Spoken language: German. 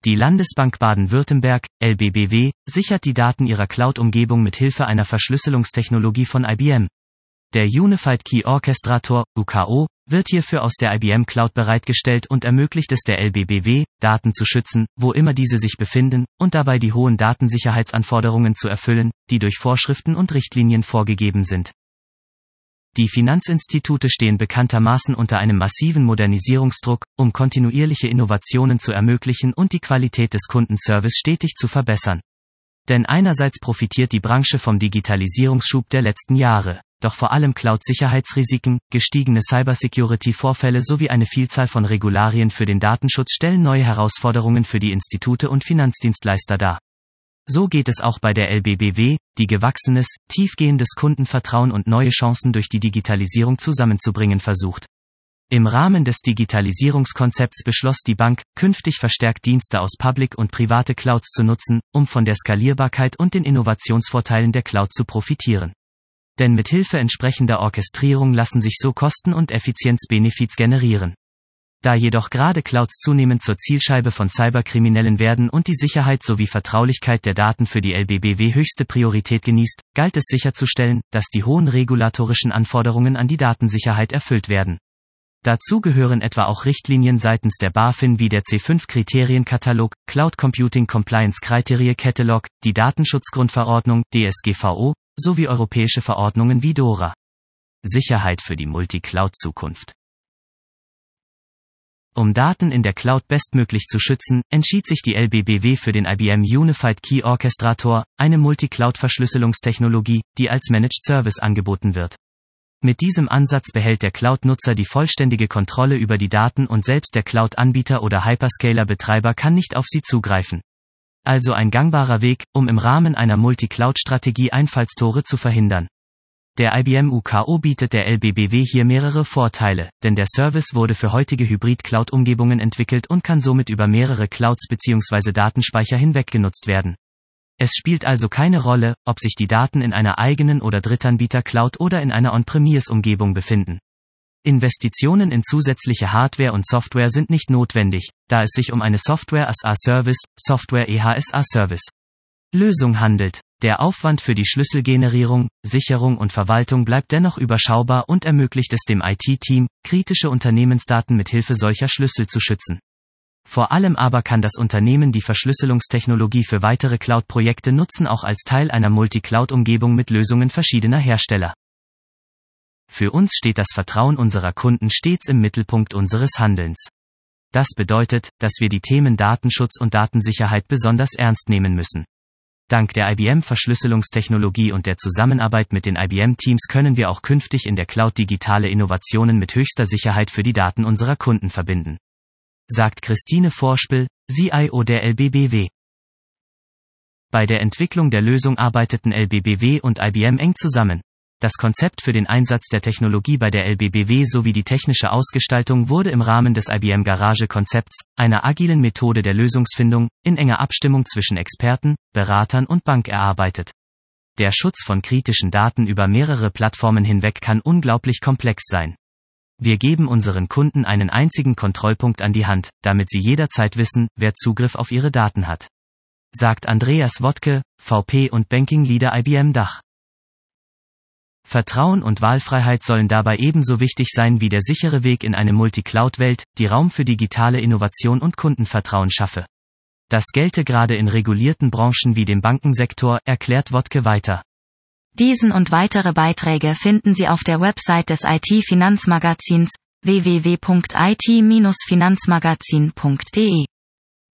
Die Landesbank Baden-Württemberg, LBBW, sichert die Daten ihrer Cloud-Umgebung mit Hilfe einer Verschlüsselungstechnologie von IBM. Der Unified Key Orchestrator, UKO, wird hierfür aus der IBM Cloud bereitgestellt und ermöglicht es der LBBW, Daten zu schützen, wo immer diese sich befinden, und dabei die hohen Datensicherheitsanforderungen zu erfüllen, die durch Vorschriften und Richtlinien vorgegeben sind. Die Finanzinstitute stehen bekanntermaßen unter einem massiven Modernisierungsdruck, um kontinuierliche Innovationen zu ermöglichen und die Qualität des Kundenservice stetig zu verbessern. Denn einerseits profitiert die Branche vom Digitalisierungsschub der letzten Jahre, doch vor allem Cloud-Sicherheitsrisiken, gestiegene Cybersecurity-Vorfälle sowie eine Vielzahl von Regularien für den Datenschutz stellen neue Herausforderungen für die Institute und Finanzdienstleister dar. So geht es auch bei der LBBW, die gewachsenes, tiefgehendes Kundenvertrauen und neue Chancen durch die Digitalisierung zusammenzubringen versucht. Im Rahmen des Digitalisierungskonzepts beschloss die Bank, künftig verstärkt Dienste aus Public und private Clouds zu nutzen, um von der Skalierbarkeit und den Innovationsvorteilen der Cloud zu profitieren. Denn mit Hilfe entsprechender Orchestrierung lassen sich so Kosten- und Effizienzbenefits generieren. Da jedoch gerade Clouds zunehmend zur Zielscheibe von Cyberkriminellen werden und die Sicherheit sowie Vertraulichkeit der Daten für die LBBW höchste Priorität genießt, galt es sicherzustellen, dass die hohen regulatorischen Anforderungen an die Datensicherheit erfüllt werden. Dazu gehören etwa auch Richtlinien seitens der BaFin wie der C5-Kriterienkatalog, Cloud Computing Compliance Criteria Catalog, die Datenschutzgrundverordnung, DSGVO, sowie europäische Verordnungen wie DORA. Sicherheit für die Multicloud-Zukunft. Um Daten in der Cloud bestmöglich zu schützen, entschied sich die LBBW für den IBM Unified Key Orchestrator, eine Multicloud-Verschlüsselungstechnologie, die als Managed Service angeboten wird. Mit diesem Ansatz behält der Cloud-Nutzer die vollständige Kontrolle über die Daten und selbst der Cloud-Anbieter oder Hyperscaler-Betreiber kann nicht auf sie zugreifen. Also ein gangbarer Weg, um im Rahmen einer Multicloud-Strategie Einfallstore zu verhindern. Der IBM UKO bietet der LBBW hier mehrere Vorteile, denn der Service wurde für heutige Hybrid-Cloud-Umgebungen entwickelt und kann somit über mehrere Clouds bzw. Datenspeicher hinweg genutzt werden. Es spielt also keine Rolle, ob sich die Daten in einer eigenen oder Drittanbieter-Cloud oder in einer On-Premise-Umgebung befinden. Investitionen in zusätzliche Hardware und Software sind nicht notwendig, da es sich um eine Software-as-a-Service, Software-EHS-a-Service Lösung handelt. Der Aufwand für die Schlüsselgenerierung, Sicherung und Verwaltung bleibt dennoch überschaubar und ermöglicht es dem IT-Team, kritische Unternehmensdaten mit Hilfe solcher Schlüssel zu schützen. Vor allem aber kann das Unternehmen die Verschlüsselungstechnologie für weitere Cloud-Projekte nutzen, auch als Teil einer Multi-Cloud-Umgebung mit Lösungen verschiedener Hersteller. Für uns steht das Vertrauen unserer Kunden stets im Mittelpunkt unseres Handelns. Das bedeutet, dass wir die Themen Datenschutz und Datensicherheit besonders ernst nehmen müssen. Dank der IBM-Verschlüsselungstechnologie und der Zusammenarbeit mit den IBM-Teams können wir auch künftig in der Cloud digitale Innovationen mit höchster Sicherheit für die Daten unserer Kunden verbinden. Sagt Christine Vorspel, CIO der LBBW. Bei der Entwicklung der Lösung arbeiteten LBBW und IBM eng zusammen. Das Konzept für den Einsatz der Technologie bei der LBBW sowie die technische Ausgestaltung wurde im Rahmen des IBM Garage-Konzepts, einer agilen Methode der Lösungsfindung, in enger Abstimmung zwischen Experten, Beratern und Bank erarbeitet. Der Schutz von kritischen Daten über mehrere Plattformen hinweg kann unglaublich komplex sein. Wir geben unseren Kunden einen einzigen Kontrollpunkt an die Hand, damit sie jederzeit wissen, wer Zugriff auf ihre Daten hat. Sagt Andreas Wodke, VP und Banking Leader IBM Dach. Vertrauen und Wahlfreiheit sollen dabei ebenso wichtig sein wie der sichere Weg in eine Multicloud-Welt, die Raum für digitale Innovation und Kundenvertrauen schaffe. Das gelte gerade in regulierten Branchen wie dem Bankensektor, erklärt Wodke weiter. Diesen und weitere Beiträge finden Sie auf der Website des IT-Finanzmagazins www.it-finanzmagazin.de.